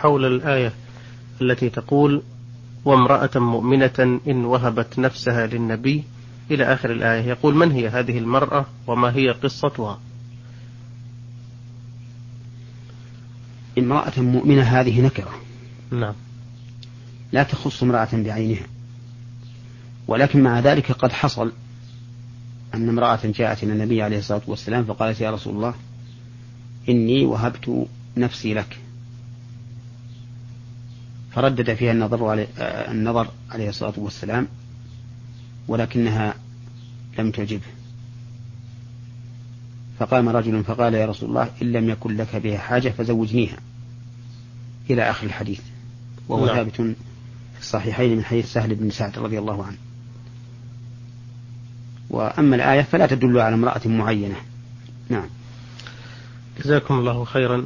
حول الآية التي تقول وامرأة مؤمنة إن وهبت نفسها للنبي إلى آخر الآية، يقول من هي هذه المرأة وما هي قصتها؟ امرأة مؤمنة هذه نكرة، نعم، لا تخص امرأة بعينها، ولكن مع ذلك قد حصل أن امرأة جاءت إلى النبي عليه الصلاة والسلام فقالت يا رسول الله إني وهبت نفسي لك، فردد فيها النظر عليه الصلاة والسلام ولكنها لم تعجبه، فقام رجل فقال يا رسول الله إن لم يكن لك بها حاجة فزوجنيها إلى آخر الحديث، وهو ثابت في الصحيحين من حديث سهل بن سعد رضي الله عنه. وأما الآية فلا تدل على امرأة معينة. نعم. جزاكم الله خيرا.